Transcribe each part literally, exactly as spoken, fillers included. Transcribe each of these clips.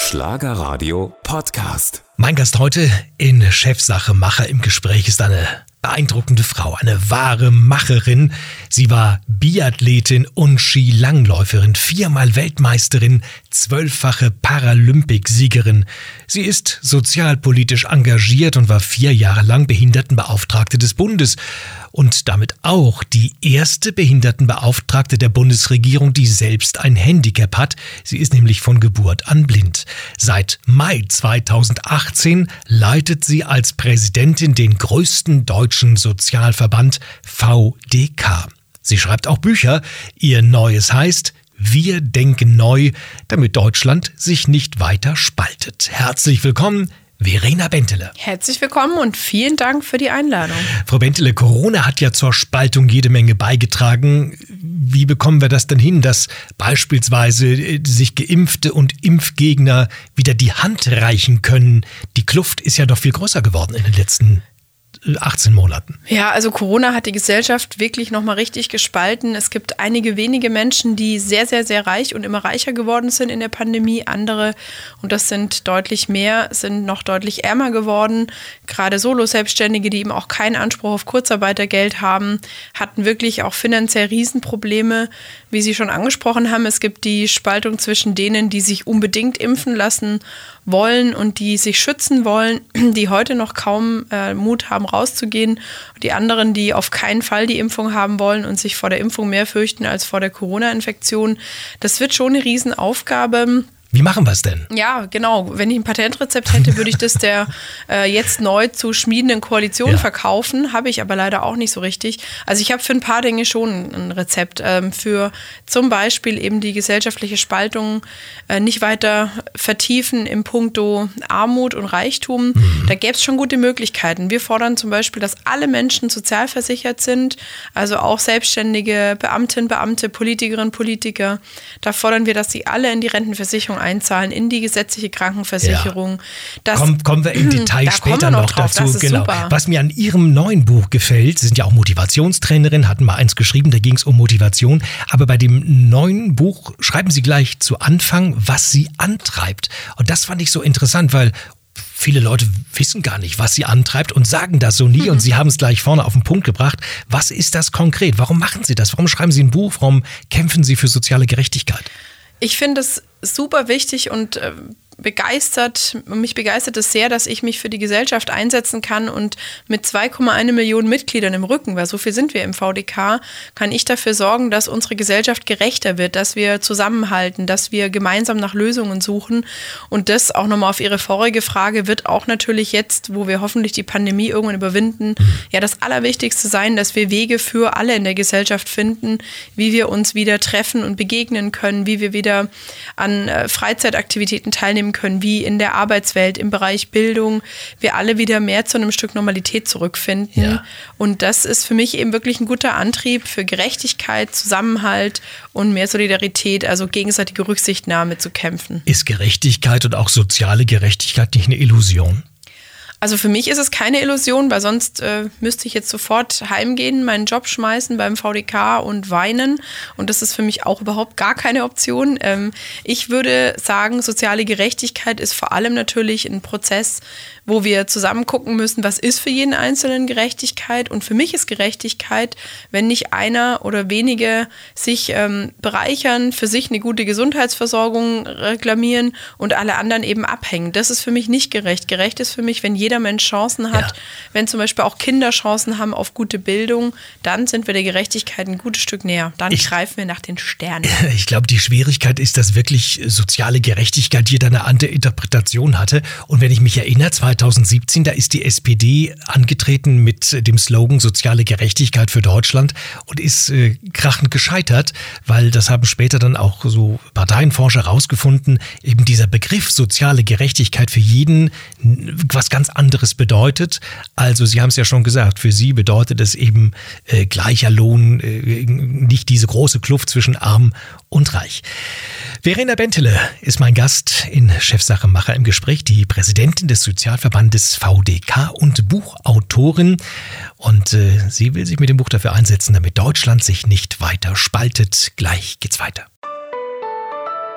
Schlagerradio Podcast. Mein Gast heute in Chefsache Macher im Gespräch ist eine beeindruckende Frau, eine wahre Macherin. Sie war Biathletin und Skilangläuferin, viermal Weltmeisterin, zwölffache Paralympicsiegerin. Sie ist sozialpolitisch engagiert und war vier Jahre lang Behindertenbeauftragte des Bundes und damit auch die erste Behindertenbeauftragte der Bundesregierung, die selbst ein Handicap hat. Sie ist nämlich von Geburt an blind. Seit Mai zweitausendachtzehn leitet sie als Präsidentin den größten deutschen Sozialverband V D K. Sie schreibt auch Bücher. Ihr neues heißt Wir denken neu, damit Deutschland sich nicht weiter spaltet. Herzlich willkommen, Verena Bentele. Herzlich willkommen und vielen Dank für die Einladung. Frau Bentele, Corona hat ja zur Spaltung jede Menge beigetragen. Wie bekommen wir das denn hin, dass beispielsweise sich Geimpfte und Impfgegner wieder die Hand reichen können? Die Kluft ist ja doch viel größer geworden in den letzten achtzehn Monaten. Ja, also Corona hat die Gesellschaft wirklich nochmal richtig gespalten. Es gibt einige wenige Menschen, die sehr, sehr, sehr reich und immer reicher geworden sind in der Pandemie. Andere, und das sind deutlich mehr, sind noch deutlich ärmer geworden. Gerade Solo-Selbstständige, die eben auch keinen Anspruch auf Kurzarbeitergeld haben, hatten wirklich auch finanziell Riesenprobleme. Wie Sie schon angesprochen haben, es gibt die Spaltung zwischen denen, die sich unbedingt impfen lassen wollen und die sich schützen wollen, die heute noch kaum äh, Mut haben, rauszugehen. Und die anderen, die auf keinen Fall die Impfung haben wollen und sich vor der Impfung mehr fürchten als vor der Corona-Infektion. Das wird schon eine Riesenaufgabe. Wie machen wir es denn? Ja, genau. Wenn ich ein Patentrezept hätte, würde ich das der äh, jetzt neu zu schmiedenden Koalition ja. verkaufen. Habe ich aber leider auch nicht so richtig. Also ich habe für ein paar Dinge schon ein Rezept. Ähm, für zum Beispiel eben die gesellschaftliche Spaltung äh, nicht weiter vertiefen im Puncto Armut und Reichtum. Mhm. Da gäbe es schon gute Möglichkeiten. Wir fordern zum Beispiel, dass alle Menschen sozialversichert sind. Also auch Selbstständige, Beamtinnen, Beamte, Politikerinnen, Politiker. Da fordern wir, dass sie alle in die Rentenversicherung einzahlen, in die gesetzliche Krankenversicherung. Ja. Das, Komm, kommen wir im Detail da später noch, noch dazu. Das ist genau. Super. Was mir an Ihrem neuen Buch gefällt, Sie sind ja auch Motivationstrainerin, hatten mal eins geschrieben, da ging es um Motivation. Aber bei dem neuen Buch schreiben Sie gleich zu Anfang, was Sie antreibt. Und das fand ich so interessant, weil viele Leute wissen gar nicht, was sie antreibt und sagen das so nie. Mhm. Und Sie haben es gleich vorne auf den Punkt gebracht. Was ist das konkret? Warum machen Sie das? Warum schreiben Sie ein Buch? Warum kämpfen Sie für soziale Gerechtigkeit? Ich finde es super wichtig und äh, begeistert, mich begeistert es sehr, dass ich mich für die Gesellschaft einsetzen kann und mit zwei Komma eins Millionen Mitgliedern im Rücken, weil so viel sind wir im V D K, kann ich dafür sorgen, dass unsere Gesellschaft gerechter wird, dass wir zusammenhalten, dass wir gemeinsam nach Lösungen suchen. Und das auch nochmal auf Ihre vorige Frage wird auch natürlich jetzt, wo wir hoffentlich die Pandemie irgendwann überwinden, ja das Allerwichtigste sein, dass wir Wege für alle in der Gesellschaft finden, wie wir uns wieder treffen und begegnen können, wie wir wieder an äh, Freizeitaktivitäten teilnehmen können, wie in der Arbeitswelt, im Bereich Bildung, wir alle wieder mehr zu einem Stück Normalität zurückfinden. Ja. Und das ist für mich eben wirklich ein guter Antrieb für Gerechtigkeit, Zusammenhalt und mehr Solidarität, also gegenseitige Rücksichtnahme zu kämpfen. Ist Gerechtigkeit und auch soziale Gerechtigkeit nicht eine Illusion? Also für mich ist es keine Illusion, weil sonst äh, müsste ich jetzt sofort heimgehen, meinen Job schmeißen beim V D K und weinen. Und das ist für mich auch überhaupt gar keine Option. Ähm, ich würde sagen, soziale Gerechtigkeit ist vor allem natürlich ein Prozess, wo wir zusammen gucken müssen, was ist für jeden Einzelnen Gerechtigkeit. Und für mich ist Gerechtigkeit, wenn nicht einer oder wenige sich ähm, bereichern, für sich eine gute Gesundheitsversorgung reklamieren und alle anderen eben abhängen. Das ist für mich nicht gerecht. Gerecht ist für mich, wenn jeder Mensch Chancen hat, ja. wenn zum Beispiel auch Kinder Chancen haben auf gute Bildung, dann sind wir der Gerechtigkeit ein gutes Stück näher. Dann ich, greifen wir nach den Sternen. Ich glaube, die Schwierigkeit ist, dass wirklich soziale Gerechtigkeit jeder eine andere Interpretation hatte. Und wenn ich mich erinnere, zweitausendsiebzehn, da ist die S P D angetreten mit dem Slogan Soziale Gerechtigkeit für Deutschland und ist äh, krachend gescheitert, weil das haben später dann auch so Parteienforscher rausgefunden, eben dieser Begriff soziale Gerechtigkeit für jeden was ganz anderes bedeutet. Also Sie haben es ja schon gesagt, für Sie bedeutet es eben äh, gleicher Lohn, äh, nicht diese große Kluft zwischen arm und reich. Verena Bentele ist mein Gast in Chefsache Macher im Gespräch, die Präsidentin des Sozialverbandes V D K und Buchautorin. Und äh, sie will sich mit dem Buch dafür einsetzen, damit Deutschland sich nicht weiter spaltet. Gleich geht's weiter.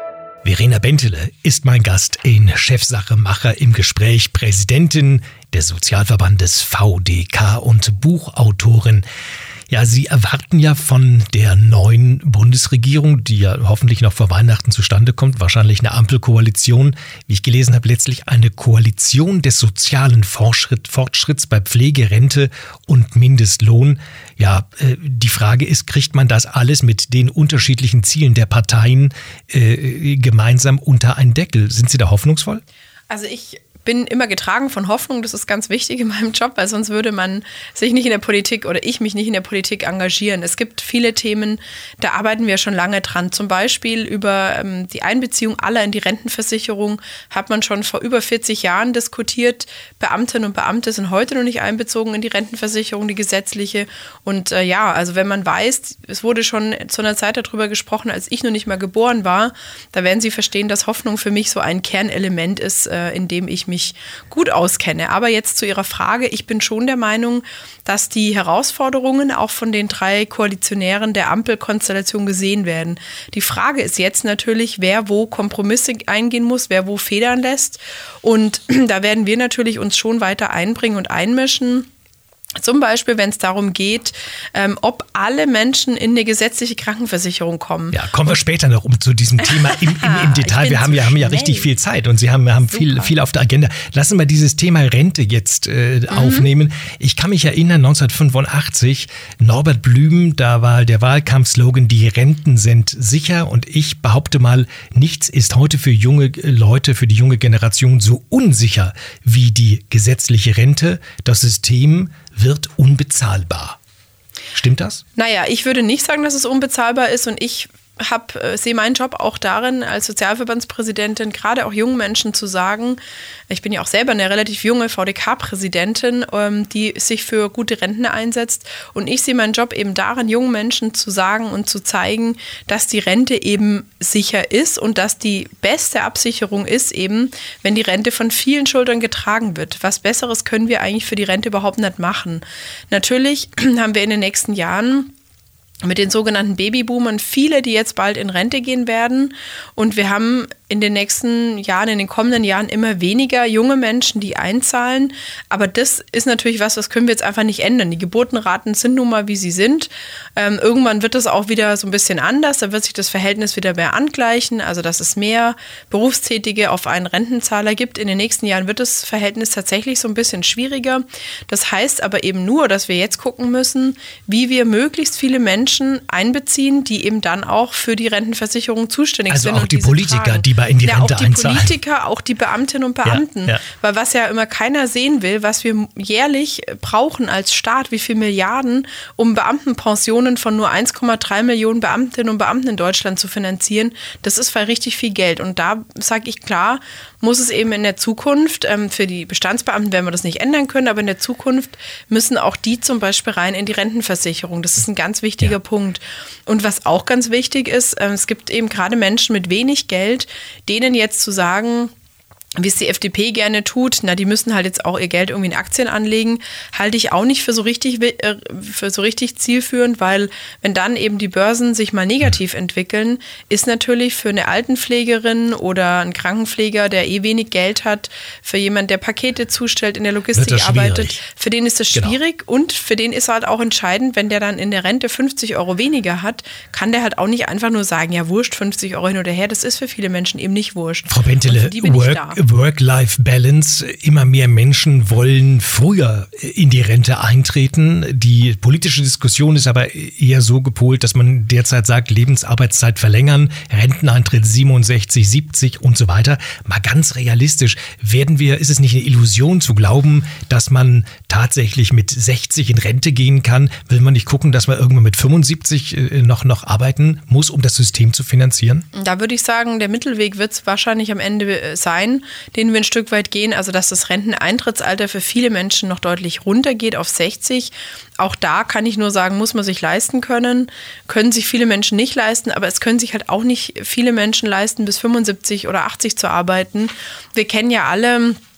Verena Bentele ist mein Gast in Chefsache Macher im Gespräch, Präsidentin des Sozialverbandes V D K und Buchautorin. Ja, Sie erwarten ja von der neuen Bundesregierung, die ja hoffentlich noch vor Weihnachten zustande kommt, wahrscheinlich eine Ampelkoalition, wie ich gelesen habe, letztlich eine Koalition des sozialen Fortschritt, Fortschritts bei Pflege, Rente und Mindestlohn. Ja, äh, die Frage ist, kriegt man das alles mit den unterschiedlichen Zielen der Parteien äh, gemeinsam unter einen Deckel? Sind Sie da hoffnungsvoll? Also ich bin immer getragen von Hoffnung, das ist ganz wichtig in meinem Job, weil sonst würde man sich nicht in der Politik oder ich mich nicht in der Politik engagieren. Es gibt viele Themen, da arbeiten wir schon lange dran. Zum Beispiel über ähm, die Einbeziehung aller in die Rentenversicherung hat man schon vor über vierzig Jahren diskutiert. Beamtinnen und Beamte sind heute noch nicht einbezogen in die Rentenversicherung, die gesetzliche. Und äh, ja, also wenn man weiß, es wurde schon zu einer Zeit darüber gesprochen, als ich noch nicht mal geboren war, da werden Sie verstehen, dass Hoffnung für mich so ein Kernelement ist, äh, in dem ich mich mich gut auskenne. Aber jetzt zu Ihrer Frage. Ich bin schon der Meinung, dass die Herausforderungen auch von den drei Koalitionären der Ampelkonstellation gesehen werden. Die Frage ist jetzt natürlich, wer wo Kompromisse eingehen muss, wer wo federn lässt. Und da werden wir natürlich uns schon weiter einbringen und einmischen. Zum Beispiel, wenn es darum geht, ähm, ob alle Menschen in eine gesetzliche Krankenversicherung kommen. Ja, kommen wir später noch um zu diesem Thema im, im, im Detail. Wir haben ja, haben ja richtig viel Zeit und Sie haben, haben viel, viel auf der Agenda. Lassen wir dieses Thema Rente jetzt äh, mhm. aufnehmen. Ich kann mich erinnern, neunzehnhundertfünfundachtzig, Norbert Blüm, da war der Wahlkampfslogan, die Renten sind sicher. Und ich behaupte mal, nichts ist heute für junge Leute, für die junge Generation so unsicher wie die gesetzliche Rente. Das System wird unbezahlbar. Stimmt das? Naja, ich würde nicht sagen, dass es unbezahlbar ist und ich hab, äh, sehe meinen Job auch darin, als Sozialverbandspräsidentin gerade auch jungen Menschen zu sagen, ich bin ja auch selber eine relativ junge V D K-Präsidentin, ähm, die sich für gute Renten einsetzt und ich sehe meinen Job eben darin, jungen Menschen zu sagen und zu zeigen, dass die Rente eben sicher ist und dass die beste Absicherung ist eben, wenn die Rente von vielen Schultern getragen wird. Was Besseres können wir eigentlich für die Rente überhaupt nicht machen. Natürlich haben wir in den nächsten Jahren mit den sogenannten Babyboomern viele, die jetzt bald in Rente gehen werden. Und wir haben in den nächsten Jahren, in den kommenden Jahren immer weniger junge Menschen, die einzahlen. Aber das ist natürlich was, das können wir jetzt einfach nicht ändern. Die Geburtenraten sind nun mal, wie sie sind. Ähm, irgendwann wird es auch wieder so ein bisschen anders. Da wird sich das Verhältnis wieder mehr angleichen. Also, dass es mehr Berufstätige auf einen Rentenzahler gibt. In den nächsten Jahren wird das Verhältnis tatsächlich so ein bisschen schwieriger. Das heißt aber eben nur, dass wir jetzt gucken müssen, wie wir möglichst viele Menschen einbeziehen, die eben dann auch für die Rentenversicherung zuständig also sind. Also auch die Politiker, tragen. die bei in die ja, Rente auch die einzahlen. Politiker, auch die Beamtinnen und Beamten. Ja, ja. Weil was ja immer keiner sehen will, was wir jährlich brauchen als Staat, wie viel Milliarden, um Beamtenpensionen von nur eins Komma drei Millionen Beamtinnen und Beamten in Deutschland zu finanzieren, das ist voll richtig viel Geld. Und da sage ich klar, muss es eben in der Zukunft, ähm, für die Bestandsbeamten werden wir das nicht ändern können, aber in der Zukunft müssen auch die zum Beispiel rein in die Rentenversicherung. Das ist ein ganz wichtiger ja. Punkt. Und was auch ganz wichtig ist, äh, es gibt eben gerade Menschen mit wenig Geld, denen jetzt zu sagen, wie es die F D P gerne tut, na, die müssen halt jetzt auch ihr Geld irgendwie in Aktien anlegen, halte ich auch nicht für so richtig, äh, für so richtig zielführend, weil wenn dann eben die Börsen sich mal negativ entwickeln, ist natürlich für eine Altenpflegerin oder einen Krankenpfleger, der eh wenig Geld hat, für jemanden, der Pakete zustellt, in der Logistik arbeitet, für den ist das schwierig genau. Und für den ist halt auch entscheidend, wenn der dann in der Rente fünfzig Euro weniger hat, kann der halt auch nicht einfach nur sagen, ja wurscht, fünfzig Euro hin oder her, das ist für viele Menschen eben nicht wurscht. Frau Bentele, Work Work-Life-Balance. Immer mehr Menschen wollen früher in die Rente eintreten. Die politische Diskussion ist aber eher so gepolt, dass man derzeit sagt, Lebensarbeitszeit verlängern, Renteneintritt siebenundsechzig, siebzig und so weiter. Mal ganz realistisch, werden wir, ist es nicht eine Illusion zu glauben, dass man tatsächlich mit sechzig in Rente gehen kann? Will man nicht gucken, dass man irgendwann mit fünfundsiebzig noch, noch arbeiten muss, um das System zu finanzieren? Da würde ich sagen, der Mittelweg wird es wahrscheinlich am Ende sein, den wir ein Stück weit gehen, also dass das Renteneintrittsalter für viele Menschen noch deutlich runtergeht auf sechzig. Auch da kann ich nur sagen, muss man sich leisten können, können sich viele Menschen nicht leisten, aber es können sich halt auch nicht viele Menschen leisten, bis fünfundsiebzig oder achtzig zu arbeiten. Wir kennen ja alle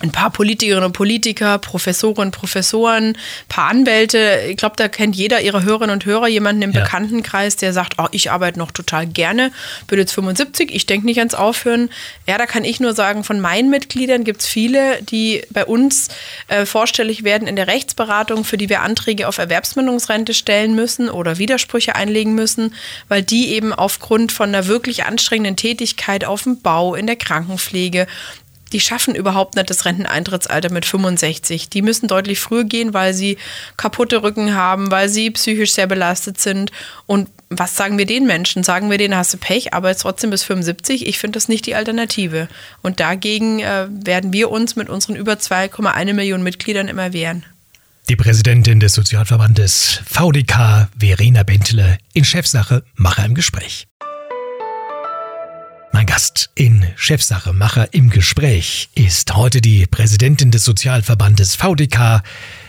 ein paar Politikerinnen und Politiker, Professorinnen, Professoren, ein paar Anwälte. Ich glaube, da kennt jeder ihrer Hörerinnen und Hörer jemanden im ja. Bekanntenkreis, der sagt, oh, ich arbeite noch total gerne, bin jetzt fünfundsiebzig, ich denke nicht ans Aufhören. Ja, da kann ich nur sagen, von meinen Mitgliedern gibt es viele, die bei uns äh, vorstellig werden in der Rechtsberatung, für die wir Anträge auf Erwerbsminderungsrente stellen müssen oder Widersprüche einlegen müssen, weil die eben aufgrund von einer wirklich anstrengenden Tätigkeit auf dem Bau, in der Krankenpflege, die schaffen überhaupt nicht das Renteneintrittsalter mit fünfundsechzig. Die müssen deutlich früher gehen, weil sie kaputte Rücken haben, weil sie psychisch sehr belastet sind. Und was sagen wir den Menschen? Sagen wir denen, hast du Pech, arbeitest trotzdem bis fünfundsiebzig? Ich finde das nicht die Alternative. Und dagegen äh, werden wir uns mit unseren über zwei Komma eins Millionen Mitgliedern immer wehren. Die Präsidentin des Sozialverbandes V D K, Verena Bentele, in Chefsache Macher im Gespräch. Mein Gast in Chefsache Macher im Gespräch ist heute die Präsidentin des Sozialverbandes V D K,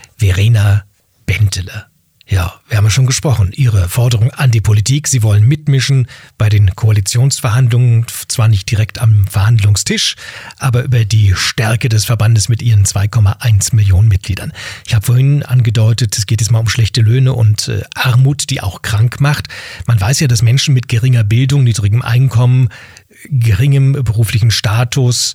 Verena Bentele. Ja, wir haben ja schon gesprochen. Ihre Forderung an die Politik, Sie wollen mitmischen bei den Koalitionsverhandlungen, zwar nicht direkt am Verhandlungstisch, aber über die Stärke des Verbandes mit ihren zwei Komma eins Millionen Mitgliedern. Ich habe vorhin angedeutet, es geht jetzt mal um schlechte Löhne und äh, Armut, die auch krank macht. Man weiß ja, dass Menschen mit geringer Bildung, niedrigem Einkommen, geringem beruflichen Status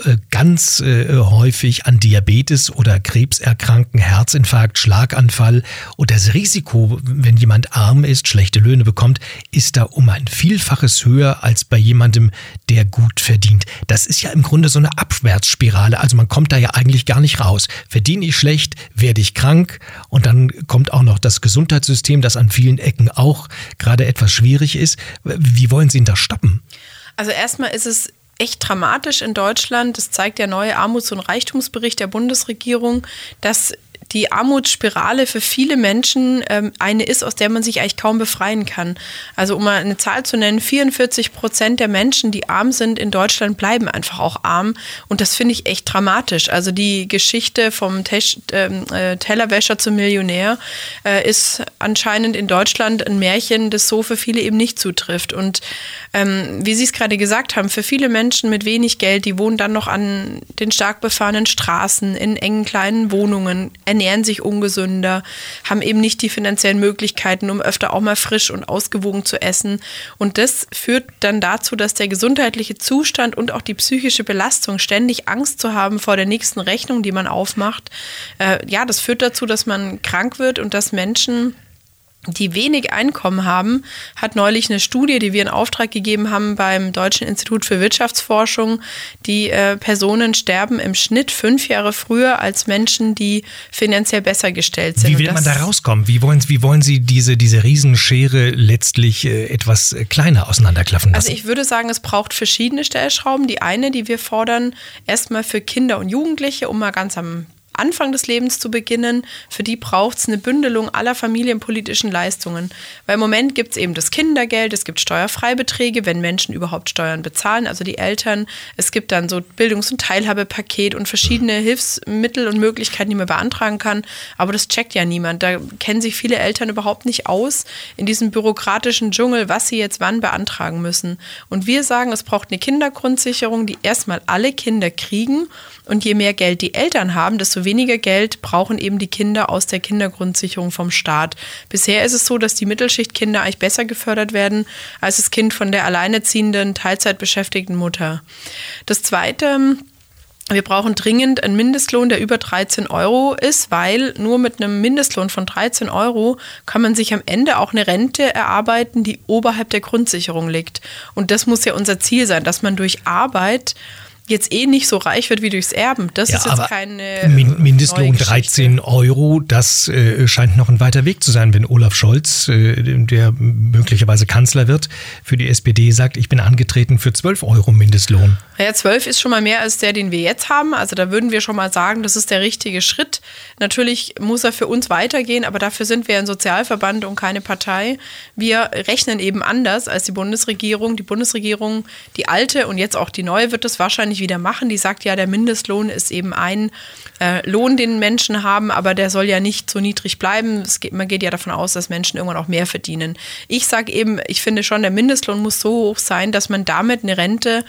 ganz äh, häufig an Diabetes oder Krebs erkranken, Herzinfarkt, Schlaganfall. Und das Risiko, wenn jemand arm ist, schlechte Löhne bekommt, ist da um ein Vielfaches höher als bei jemandem, der gut verdient. Das ist ja im Grunde so eine Abwärtsspirale. Also man kommt da ja eigentlich gar nicht raus. Verdiene ich schlecht, werde ich krank und dann kommt auch noch das Gesundheitssystem, das an vielen Ecken auch gerade etwas schwierig ist. Wie wollen Sie ihn da stoppen? Also erstmal ist es echt dramatisch in Deutschland. Das zeigt der neue Armuts- und Reichtumsbericht der Bundesregierung, dass die Armutsspirale für viele Menschen ähm, eine ist, aus der man sich eigentlich kaum befreien kann. Also um mal eine Zahl zu nennen, vierundvierzig Prozent der Menschen, die arm sind in Deutschland, bleiben einfach auch arm. Und das finde ich echt dramatisch. Also die Geschichte vom Tesch, äh, Tellerwäscher zum Millionär äh, ist anscheinend in Deutschland ein Märchen, das so für viele eben nicht zutrifft. Und ähm, wie Sie es gerade gesagt haben, für viele Menschen mit wenig Geld, die wohnen dann noch an den stark befahrenen Straßen, in engen kleinen Wohnungen, ernähren sich ungesünder, haben eben nicht die finanziellen Möglichkeiten, um öfter auch mal frisch und ausgewogen zu essen. Und das führt dann dazu, dass der gesundheitliche Zustand und auch die psychische Belastung, ständig Angst zu haben vor der nächsten Rechnung, die man aufmacht, äh, ja, das führt dazu, dass man krank wird und dass Menschen, die wenig Einkommen haben, hat neulich eine Studie, die wir in Auftrag gegeben haben beim Deutschen Institut für Wirtschaftsforschung. Die äh, Personen sterben im Schnitt fünf Jahre früher als Menschen, die finanziell besser gestellt sind. Wie will man da rauskommen? Wie wollen, wie wollen Sie diese, diese Riesenschere letztlich äh, etwas kleiner auseinanderklaffen lassen? Also ich würde sagen, es braucht verschiedene Stellschrauben. Die eine, die wir fordern, erstmal für Kinder und Jugendliche, um mal ganz am Anfang des Lebens zu beginnen, für die braucht es eine Bündelung aller familienpolitischen Leistungen. Weil im Moment gibt es eben das Kindergeld, es gibt Steuerfreibeträge, wenn Menschen überhaupt Steuern bezahlen, also die Eltern. Es gibt dann so Bildungs- und Teilhabepaket und verschiedene Hilfsmittel und Möglichkeiten, die man beantragen kann. Aber das checkt ja niemand. Da kennen sich viele Eltern überhaupt nicht aus in diesem bürokratischen Dschungel, was sie jetzt wann beantragen müssen. Und wir sagen, es braucht eine Kindergrundsicherung, die erstmal alle Kinder kriegen. Und je mehr Geld die Eltern haben, desto weniger Geld brauchen eben die Kinder aus der Kindergrundsicherung vom Staat. Bisher ist es so, dass die Mittelschichtkinder eigentlich besser gefördert werden als das Kind von der alleinerziehenden, teilzeitbeschäftigten Mutter. Das Zweite: Wir brauchen dringend einen Mindestlohn, der über dreizehn Euro ist, weil nur mit einem Mindestlohn von dreizehn Euro kann man sich am Ende auch eine Rente erarbeiten, die oberhalb der Grundsicherung liegt. Und das muss ja unser Ziel sein, dass man durch Arbeit jetzt eh nicht so reich wird wie durchs Erben. Das ja, ist jetzt keine Min- Mindestlohn dreizehn Euro, das äh, scheint noch ein weiter Weg zu sein, wenn Olaf Scholz, äh, der möglicherweise Kanzler wird, für die S P D sagt, ich bin angetreten für zwölf Euro Mindestlohn. Ja, zwölf ist schon mal mehr als der, den wir jetzt haben. Also da würden wir schon mal sagen, das ist der richtige Schritt. Natürlich muss er für uns weitergehen, aber dafür sind wir ein Sozialverband und keine Partei. Wir rechnen eben anders als die Bundesregierung. Die Bundesregierung, die alte und jetzt auch die neue, wird das wahrscheinlich wieder machen. Die sagt ja, der Mindestlohn ist eben ein äh, Lohn, den Menschen haben, aber der soll ja nicht so niedrig bleiben. Es geht, man geht ja davon aus, dass Menschen irgendwann auch mehr verdienen. Ich sage eben, ich finde schon, der Mindestlohn muss so hoch sein, dass man damit eine Rente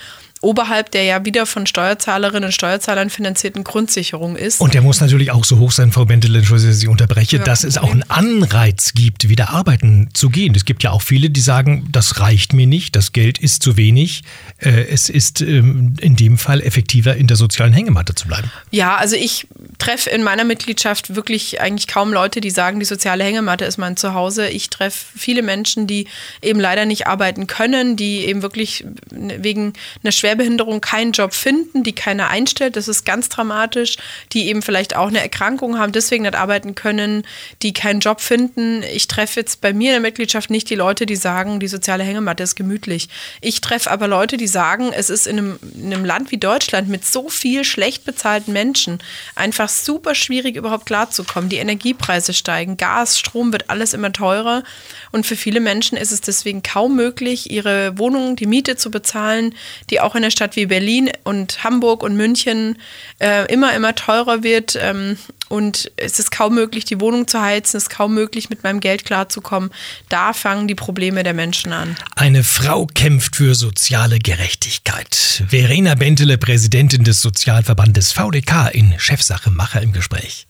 oberhalb der ja wieder von Steuerzahlerinnen und Steuerzahlern finanzierten Grundsicherung ist. Und der muss natürlich auch so hoch sein, Frau Bentele, Entschuldigung, dass ich Sie unterbreche, ja, dass es auch einen Anreiz gibt, wieder arbeiten zu gehen. Es gibt ja auch viele, die sagen, das reicht mir nicht, das Geld ist zu wenig. Es ist in dem Fall effektiver, in der sozialen Hängematte zu bleiben. Ja, also ich treffe in meiner Mitgliedschaft wirklich eigentlich kaum Leute, die sagen, die soziale Hängematte ist mein Zuhause. Ich treffe viele Menschen, die eben leider nicht arbeiten können, die eben wirklich wegen einer Schwerbehinderung keinen Job finden, die keiner einstellt. Das ist ganz dramatisch. Die eben vielleicht auch eine Erkrankung haben, deswegen nicht arbeiten können, die keinen Job finden. Ich treffe jetzt bei mir in der Mitgliedschaft nicht die Leute, die sagen, die soziale Hängematte ist gemütlich. Ich treffe aber Leute, die sagen, es ist in einem, in einem Land wie Deutschland mit so viel schlecht bezahlten Menschen einfach super schwierig, überhaupt klarzukommen. Die Energiepreise steigen, Gas, Strom wird alles immer teurer. Und für viele Menschen ist es deswegen kaum möglich, ihre Wohnung, die Miete zu bezahlen, die auch in einer Stadt wie Berlin und Hamburg und München äh, immer, immer teurer wird. Ähm, und es ist kaum möglich, die Wohnung zu heizen, es ist kaum möglich, mit meinem Geld klarzukommen. Da fangen die Probleme der Menschen an. Eine Frau kämpft für soziale Gerechtigkeit. Verena Bentele, Präsidentin des Sozialverbandes V D K, in Chefsache Macher im Gespräch.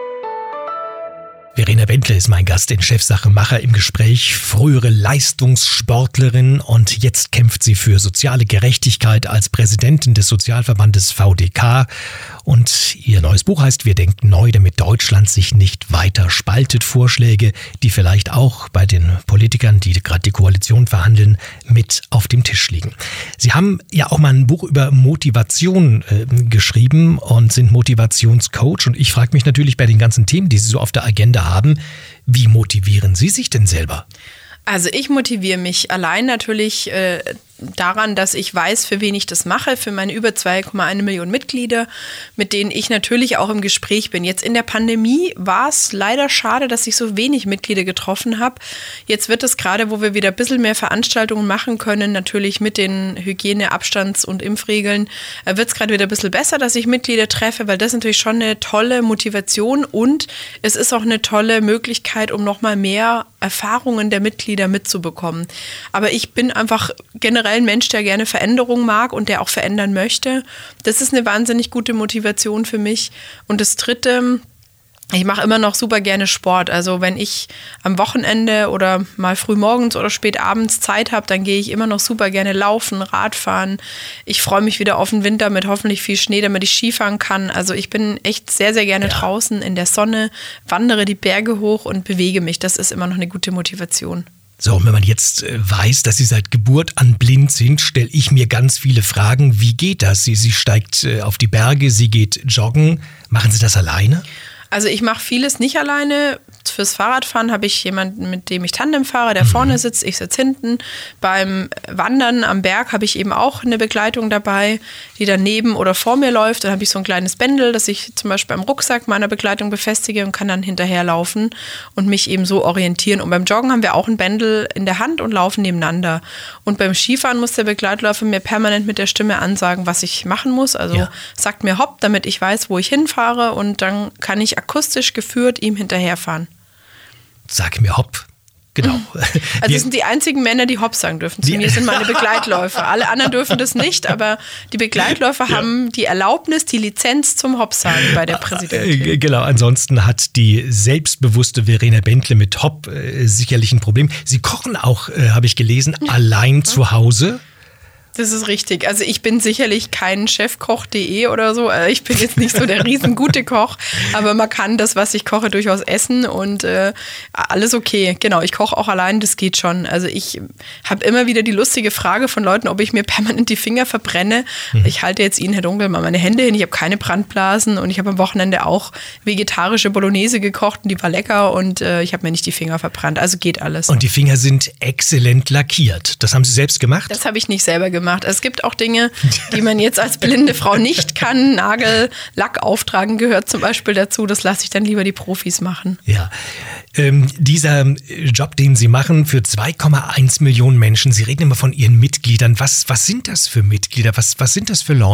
Verena Bentele ist mein Gast in Chefsache Macher im Gespräch. Frühere Leistungssportlerin und jetzt kämpft sie für soziale Gerechtigkeit als Präsidentin des Sozialverbandes V D K. Und ihr neues Buch heißt Wir denken neu, damit Deutschland sich nicht weiter spaltet. Vorschläge, die vielleicht auch bei den Politikern, die gerade die Koalition verhandeln, mit auf dem Tisch liegen. Sie haben ja auch mal ein Buch über Motivation äh, geschrieben und sind Motivationscoach. Und ich frage mich natürlich bei den ganzen Themen, die Sie so auf der Agenda haben, wie motivieren Sie sich denn selber? Also ich motiviere mich allein natürlich äh, daran, dass ich weiß, für wen ich das mache, für meine über zwei Komma eins Millionen Mitglieder, mit denen ich natürlich auch im Gespräch bin. Jetzt in der Pandemie war es leider schade, dass ich so wenig Mitglieder getroffen habe. Jetzt wird es gerade, wo wir wieder ein bisschen mehr Veranstaltungen machen können, natürlich mit den Hygiene-, Abstands- und Impfregeln, wird es gerade wieder ein bisschen besser, dass ich Mitglieder treffe, weil das ist natürlich schon eine tolle Motivation und es ist auch eine tolle Möglichkeit, um nochmal mehr Erfahrungen der Mitglieder mitzubekommen. Aber ich bin einfach generell ein Mensch, der gerne Veränderung mag und der auch verändern möchte. Das ist eine wahnsinnig gute Motivation für mich. Und das Dritte, ich mache immer noch super gerne Sport. Also wenn ich am Wochenende oder mal früh morgens oder spät abends Zeit habe, dann gehe ich immer noch super gerne laufen, Radfahren. Ich freue mich wieder auf den Winter mit hoffentlich viel Schnee, damit ich Skifahren kann. Also ich bin echt sehr, sehr gerne ja. draußen in der Sonne, wandere die Berge hoch und bewege mich. Das ist immer noch eine gute Motivation. So, und wenn man jetzt weiß, dass Sie seit Geburt an blind sind, stelle ich mir ganz viele Fragen. Wie geht das? Sie, sie steigt auf die Berge, sie geht joggen. Machen Sie das alleine? Also ich mache vieles nicht alleine. Fürs Fahrradfahren habe ich jemanden, mit dem ich Tandem fahre, der mhm. vorne sitzt, ich sitze hinten. Beim Wandern am Berg habe ich eben auch eine Begleitung dabei, die dann neben oder vor mir läuft. Dann habe ich so ein kleines Bändel, das ich zum Beispiel am Rucksack meiner Begleitung befestige und kann dann hinterherlaufen und mich eben so orientieren. Und beim Joggen haben wir auch ein Bändel in der Hand und laufen nebeneinander. Und beim Skifahren muss der Begleitläufer mir permanent mit der Stimme ansagen, was ich machen muss. Also ja. sagt mir hopp, damit ich weiß, wo ich hinfahre und dann kann ich akustisch geführt ihm hinterherfahren. Sag mir hopp. Genau. Also das sind die einzigen Männer, die hopp sagen dürfen. Zu mir sind meine Begleitläufer. Alle anderen dürfen das nicht, aber die Begleitläufer ja. haben die Erlaubnis, die Lizenz zum Hopp sagen bei der Präsidentin. Genau, ansonsten hat die selbstbewusste Verena Bentele mit Hopp äh, sicherlich ein Problem. Sie kochen auch, äh, habe ich gelesen, allein zu Hause. Das ist richtig. Also ich bin sicherlich kein Chefkoch punkt de oder so. Ich bin jetzt nicht so der riesengute Koch, aber man kann das, was ich koche, durchaus essen und äh, alles okay. Genau, ich koche auch allein, das geht schon. Also ich habe immer wieder die lustige Frage von Leuten, ob ich mir permanent die Finger verbrenne. Mhm. Ich halte jetzt Ihnen, Herr Dunkel, mal meine Hände hin. Ich habe keine Brandblasen und ich habe am Wochenende auch vegetarische Bolognese gekocht und die war lecker und äh, ich habe mir nicht die Finger verbrannt. Also geht alles. Und die Finger sind exzellent lackiert. Das haben Sie selbst gemacht? Das habe ich nicht selber gemacht. Gemacht. Es gibt auch Dinge, die man jetzt als blinde Frau nicht kann. Nagellack auftragen gehört zum Beispiel dazu. Das lasse ich dann lieber die Profis machen. Ja, ähm, dieser Job, den Sie machen für zwei Komma eins Millionen Menschen, Sie reden immer von Ihren Mitgliedern. Was, was sind das für Mitglieder? Was, was sind das für Leute?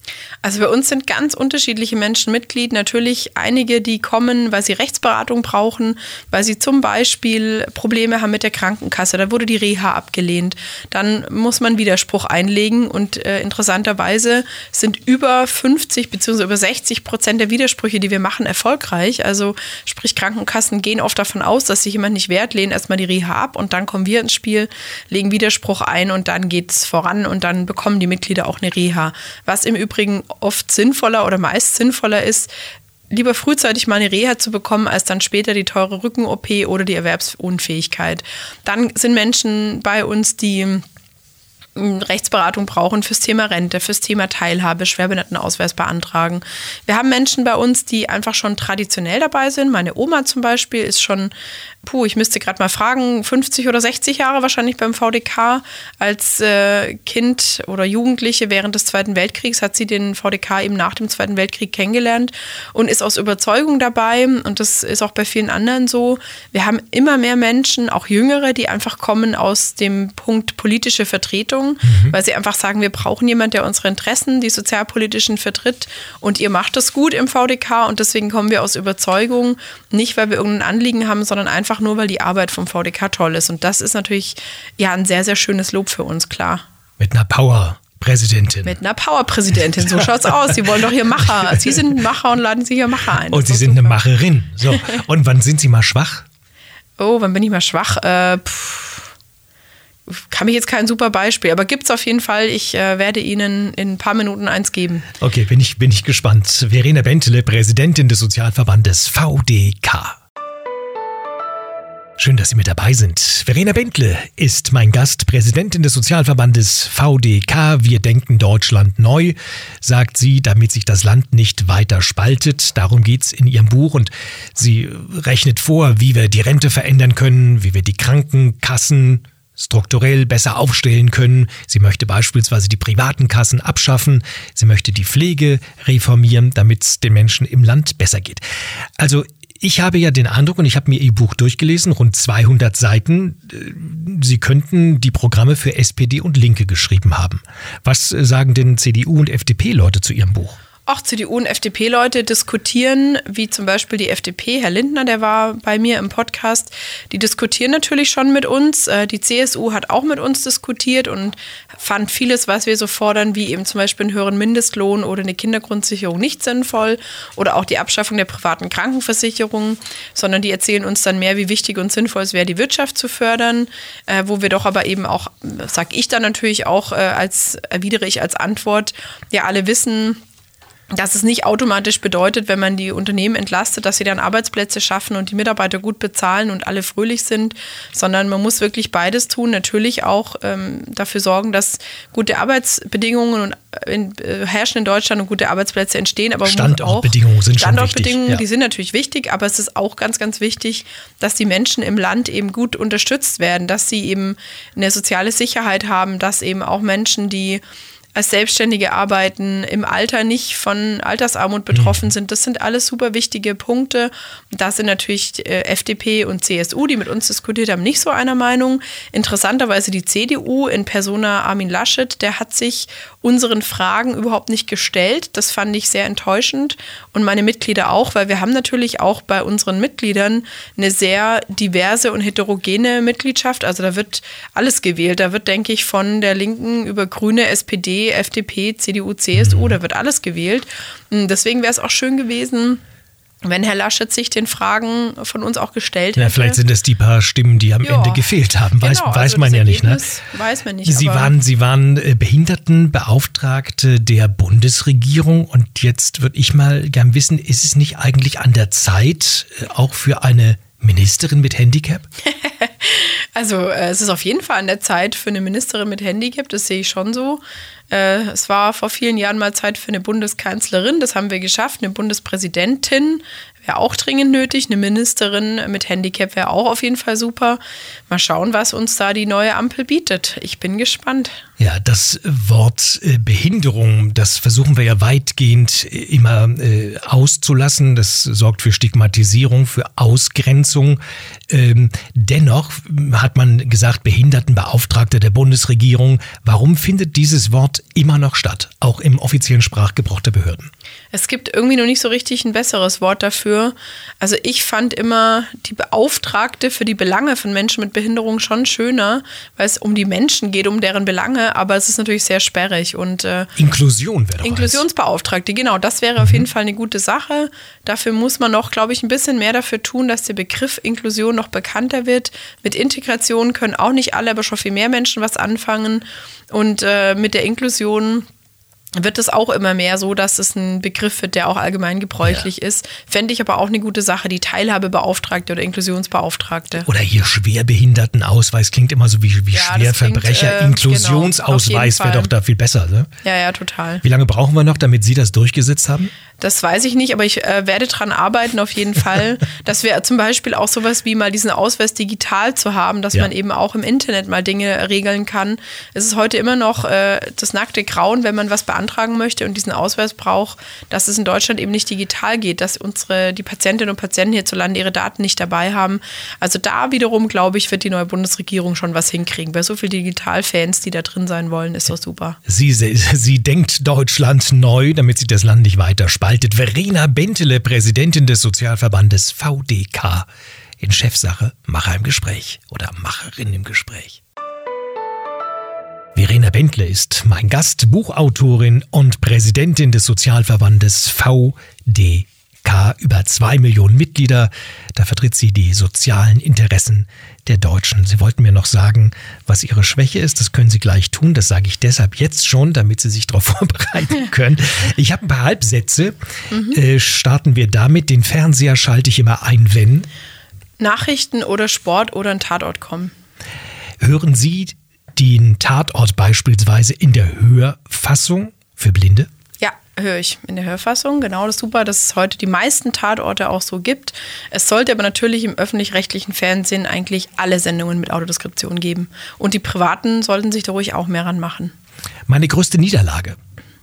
Also bei uns sind ganz unterschiedliche Menschen Mitglied. Natürlich einige, die kommen, weil sie Rechtsberatung brauchen, weil sie zum Beispiel Probleme haben mit der Krankenkasse. Da wurde die Reha abgelehnt. Dann muss man Widerspruch einlegen und äh, interessanterweise sind über fünfzig bzw. über sechzig Prozent der Widersprüche, die wir machen, erfolgreich. Also sprich, Krankenkassen gehen oft davon aus, dass sich jemand nicht wehrt, lehnen erstmal die Reha ab und dann kommen wir ins Spiel, legen Widerspruch ein und dann geht es voran und dann bekommen die Mitglieder auch eine Reha. Was im Übrigen oft sinnvoller oder meist sinnvoller ist, lieber frühzeitig mal eine Reha zu bekommen, als dann später die teure Rücken-O P oder die Erwerbsunfähigkeit. Dann sind Menschen bei uns, die Rechtsberatung brauchen fürs Thema Rente, fürs Thema Teilhabe, Schwerbehindertenausweis beantragen. Wir haben Menschen bei uns, die einfach schon traditionell dabei sind. Meine Oma zum Beispiel ist schon, puh, ich müsste gerade mal fragen, fünfzig oder sechzig Jahre wahrscheinlich beim V D K. Als äh, Kind oder Jugendliche während des Zweiten Weltkriegs hat sie den V D K eben nach dem Zweiten Weltkrieg kennengelernt und ist aus Überzeugung dabei. Und das ist auch bei vielen anderen so. Wir haben immer mehr Menschen, auch Jüngere, die einfach kommen aus dem Punkt politische Vertretung. Mhm. Weil sie einfach sagen, wir brauchen jemanden, der unsere Interessen, die sozialpolitischen vertritt und ihr macht das gut im V D K und deswegen kommen wir aus Überzeugung, nicht weil wir irgendein Anliegen haben, sondern einfach nur, weil die Arbeit vom V D K toll ist und das ist natürlich ja ein sehr, sehr schönes Lob für uns, klar. Mit einer Power-Präsidentin. Mit einer Power-Präsidentin, so schaut's aus. Sie wollen doch hier Macher. Sie sind Macher und laden sich hier Macher ein. Und Sie sind super. Eine Macherin. So. Und wann sind Sie mal schwach? Oh, wann bin ich mal schwach? Äh, pff. Kann mich jetzt kein super Beispiel, aber gibt es auf jeden Fall. Ich äh, werde Ihnen in ein paar Minuten eins geben. Okay, bin ich, bin ich gespannt. Verena Bentele, Präsidentin des Sozialverbandes V D K. Schön, dass Sie mit dabei sind. Verena Bentele ist mein Gast, Präsidentin des Sozialverbandes V D K. Wir denken Deutschland neu, sagt sie, damit sich das Land nicht weiter spaltet. Darum geht's in ihrem Buch und sie rechnet vor, wie wir die Rente verändern können, wie wir die Krankenkassen strukturell besser aufstellen können. Sie möchte beispielsweise die privaten Kassen abschaffen. Sie möchte die Pflege reformieren, damit es den Menschen im Land besser geht. Also ich habe ja den Eindruck, und ich habe mir Ihr Buch durchgelesen, rund zweihundert Seiten, Sie könnten die Programme für S P D und Linke geschrieben haben. Was sagen denn C D U und F D P-Leute zu Ihrem Buch? Auch C D U und F D P-Leute diskutieren, wie zum Beispiel die F D P, Herr Lindner, der war bei mir im Podcast, die diskutieren natürlich schon mit uns. Die C S U hat auch mit uns diskutiert und fand vieles, was wir so fordern, wie eben zum Beispiel einen höheren Mindestlohn oder eine Kindergrundsicherung nicht sinnvoll oder auch die Abschaffung der privaten Krankenversicherung, sondern die erzählen uns dann mehr, wie wichtig und sinnvoll es wäre, die Wirtschaft zu fördern, wo wir doch aber eben auch, sag ich dann natürlich auch, als erwidere ich als Antwort, ja alle wissen, dass es nicht automatisch bedeutet, wenn man die Unternehmen entlastet, dass sie dann Arbeitsplätze schaffen und die Mitarbeiter gut bezahlen und alle fröhlich sind, sondern man muss wirklich beides tun. Natürlich auch ähm, dafür sorgen, dass gute Arbeitsbedingungen und, in, äh, herrschen in Deutschland und gute Arbeitsplätze entstehen. Aber Standortbedingungen sind schon wichtig. Standortbedingungen, ja. Die sind natürlich wichtig, aber es ist auch ganz, ganz wichtig, dass die Menschen im Land eben gut unterstützt werden, dass sie eben eine soziale Sicherheit haben, dass eben auch Menschen, die als Selbstständige arbeiten, im Alter nicht von Altersarmut betroffen sind. Das sind alles super wichtige Punkte. Da sind natürlich äh, F D P und C S U, die mit uns diskutiert haben, nicht so einer Meinung. Interessanterweise die C D U in Persona Armin Laschet, der hat sich unseren Fragen überhaupt nicht gestellt. Das fand ich sehr enttäuschend und meine Mitglieder auch, weil wir haben natürlich auch bei unseren Mitgliedern eine sehr diverse und heterogene Mitgliedschaft. Also da wird alles gewählt. Da wird, denke ich, von der Linken über Grüne, S P D, F D P, C D U, C S U, mhm. da wird alles gewählt. Deswegen wäre es auch schön gewesen, wenn Herr Laschet sich den Fragen von uns auch gestellt hätte. Ja, vielleicht sind es die paar Stimmen, die am ja, Ende gefehlt haben. Weiß, genau, weiß also man ja nicht, ne? Weiß man nicht. Sie waren, Sie waren Behindertenbeauftragte der Bundesregierung und jetzt würde ich mal gern wissen, ist es nicht eigentlich an der Zeit, auch für eine Ministerin mit Handicap? Also es ist auf jeden Fall an der Zeit für eine Ministerin mit Handicap, das sehe ich schon so. Es war vor vielen Jahren mal Zeit für eine Bundeskanzlerin, das haben wir geschafft. Eine Bundespräsidentin wäre auch dringend nötig. Eine Ministerin mit Handicap wäre auch auf jeden Fall super. Mal schauen, was uns da die neue Ampel bietet. Ich bin gespannt. Ja, das Wort äh, Behinderung, das versuchen wir ja weitgehend äh, immer äh, auszulassen. Das sorgt für Stigmatisierung, für Ausgrenzung. Ähm, dennoch hat man gesagt, Behindertenbeauftragter der Bundesregierung. Warum findet dieses Wort immer noch statt, auch im offiziellen Sprachgebrauch der Behörden? Es gibt irgendwie noch nicht so richtig ein besseres Wort dafür. Also ich fand immer die Beauftragte für die Belange von Menschen mit Behinderung schon schöner, weil es um die Menschen geht, um deren Belange, aber es ist natürlich sehr sperrig. Und, äh, Inklusion wäre doch Inklusionsbeauftragte, genau, das wäre mhm. auf jeden Fall eine gute Sache. Dafür muss man noch, glaube ich, ein bisschen mehr dafür tun, dass der Begriff Inklusion noch bekannter wird. Mit Integration können auch nicht alle, aber schon viel mehr Menschen was anfangen. Und äh, mit der Inklusion wird es auch immer mehr so, dass es ein Begriff wird, der auch allgemein gebräuchlich ja. ist. Fände ich aber auch eine gute Sache, die Teilhabebeauftragte oder Inklusionsbeauftragte. Oder hier Schwerbehindertenausweis, klingt immer so wie, wie ja, Schwerverbrecher. Klingt, äh, Inklusionsausweis genau, wäre doch da viel besser. Ne? Ja, ja, total. Wie lange brauchen wir noch, damit Sie das durchgesetzt haben? Das weiß ich nicht, aber ich äh, werde dran arbeiten auf jeden Fall, dass wir zum Beispiel auch sowas wie mal diesen Ausweis digital zu haben, dass ja. man eben auch im Internet mal Dinge regeln kann. Es ist heute immer noch äh, das nackte Grauen, wenn man was beantragen möchte und diesen Ausweis braucht, dass es in Deutschland eben nicht digital geht, dass unsere die Patientinnen und Patienten hierzulande ihre Daten nicht dabei haben. Also da wiederum, glaube ich, wird die neue Bundesregierung schon was hinkriegen. Bei so vielen Digitalfans, die da drin sein wollen, ist das super. Sie, sie, sie denkt Deutschland neu, damit sie das Land nicht weiter spaltet. Verena Bentele, Präsidentin des Sozialverbandes V D K, in Chefsache Macher im Gespräch oder Macherin im Gespräch. Verena Bentele ist mein Gast, Buchautorin und Präsidentin des Sozialverbandes V D K. Über zwei Millionen Mitglieder. Da vertritt sie die sozialen Interessen der Deutschen. Sie wollten mir noch sagen, was Ihre Schwäche ist. Das können Sie gleich tun. Das sage ich deshalb jetzt schon, damit Sie sich darauf vorbereiten können. Ich habe ein paar Halbsätze. Mhm. Äh, starten wir damit. Den Fernseher schalte ich immer ein, wenn Nachrichten oder Sport oder ein Tatort kommen. Hören Sie den Tatort beispielsweise in der Hörfassung für Blinde? Ja, höre ich in der Hörfassung. Genau, das ist super, dass es heute die meisten Tatorte auch so gibt. Es sollte aber natürlich im öffentlich-rechtlichen Fernsehen eigentlich alle Sendungen mit Audiodeskription geben. Und die privaten sollten sich da ruhig auch mehr ranmachen. Meine größte Niederlage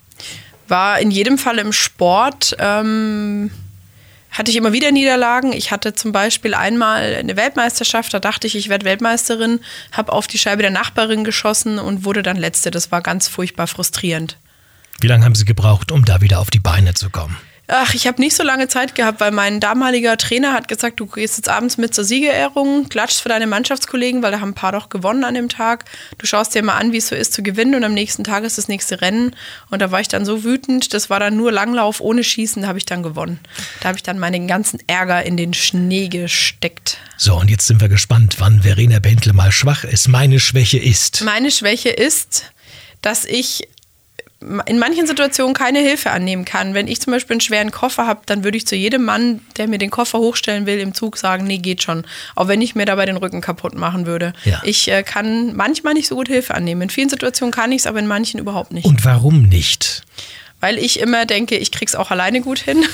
war in jedem Fall im Sport. Ähm, hatte ich immer wieder Niederlagen. Ich hatte zum Beispiel einmal eine Weltmeisterschaft, da dachte ich, ich werde Weltmeisterin, habe auf die Scheibe der Nachbarin geschossen und wurde dann Letzte. Das war ganz furchtbar frustrierend. Wie lange haben Sie gebraucht, um da wieder auf die Beine zu kommen? Ach, ich habe nicht so lange Zeit gehabt, weil mein damaliger Trainer hat gesagt, du gehst jetzt abends mit zur Siegerehrung, klatschst für deine Mannschaftskollegen, weil da haben ein paar doch gewonnen an dem Tag. Du schaust dir mal an, wie es so ist zu gewinnen und am nächsten Tag ist das nächste Rennen. Und da war ich dann so wütend, das war dann nur Langlauf ohne Schießen, da habe ich dann gewonnen. Da habe ich dann meinen ganzen Ärger in den Schnee gesteckt. So, und jetzt sind wir gespannt, wann Verena Bentele mal schwach ist. Meine Schwäche ist? Meine Schwäche ist, dass ich in manchen Situationen keine Hilfe annehmen kann. Wenn ich zum Beispiel einen schweren Koffer habe, dann würde ich zu jedem Mann, der mir den Koffer hochstellen will, im Zug sagen, nee, geht schon. Auch wenn ich mir dabei den Rücken kaputt machen würde. Ja. Ich äh, kann manchmal nicht so gut Hilfe annehmen. In vielen Situationen kann ich es, aber in manchen überhaupt nicht. Und warum nicht? Weil ich immer denke, ich krieg's auch alleine gut hin.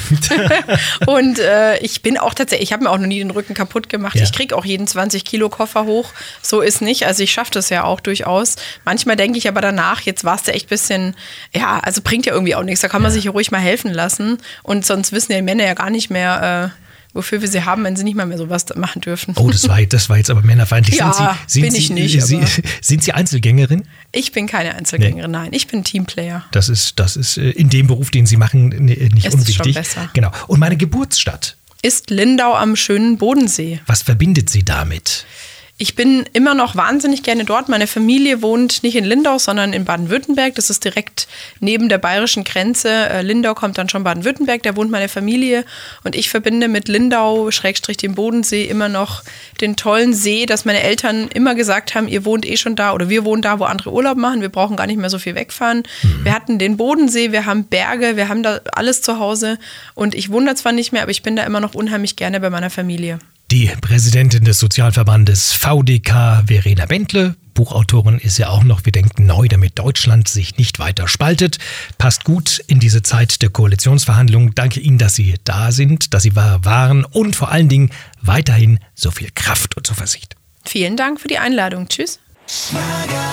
Und äh, ich bin auch tatsächlich, ich habe mir auch noch nie den Rücken kaputt gemacht. Ja. Ich kriege auch jeden zwanzig Kilo Koffer hoch. So ist nicht. Also ich schaffe das ja auch durchaus. Manchmal denke ich aber danach, jetzt war es ja echt ein bisschen, ja, also bringt ja irgendwie auch nichts. Da kann man ja. sich ruhig mal helfen lassen. Und sonst wissen ja die Männer ja gar nicht mehr, äh, wofür wir sie haben, wenn sie nicht mal mehr sowas machen dürfen. Oh, das war, das war jetzt aber männerfeindlich. Ja, sind Sie, sind bin ich Sie, nicht. Sie, sind Sie Einzelgängerin? Ich bin keine Einzelgängerin, nee. Nein. Ich bin Teamplayer. Das ist, das ist in dem Beruf, den Sie machen, nicht es unwichtig. Ist schon besser. Genau. Und meine Geburtsstadt? Ist Lindau am schönen Bodensee. Was verbindet Sie damit? Ich bin immer noch wahnsinnig gerne dort. Meine Familie wohnt nicht in Lindau, sondern in Baden-Württemberg. Das ist direkt neben der bayerischen Grenze. Lindau kommt dann schon Baden-Württemberg, da wohnt meine Familie. Und ich verbinde mit Lindau, Schrägstrich dem Bodensee, immer noch den tollen See, dass meine Eltern immer gesagt haben, ihr wohnt eh schon da oder wir wohnen da, wo andere Urlaub machen. Wir brauchen gar nicht mehr so viel wegfahren. Mhm. Wir hatten den Bodensee, wir haben Berge, wir haben da alles zu Hause. Und ich wohne da zwar nicht mehr, aber ich bin da immer noch unheimlich gerne bei meiner Familie. Die Präsidentin des Sozialverbandes V D K, Verena Bentele, Buchautorin ist ja auch noch, wir denken neu, damit Deutschland sich nicht weiter spaltet. Passt gut in diese Zeit der Koalitionsverhandlungen. Danke Ihnen, dass Sie da sind, dass Sie waren und vor allen Dingen weiterhin so viel Kraft und Zuversicht. Vielen Dank für die Einladung. Tschüss. Schlager.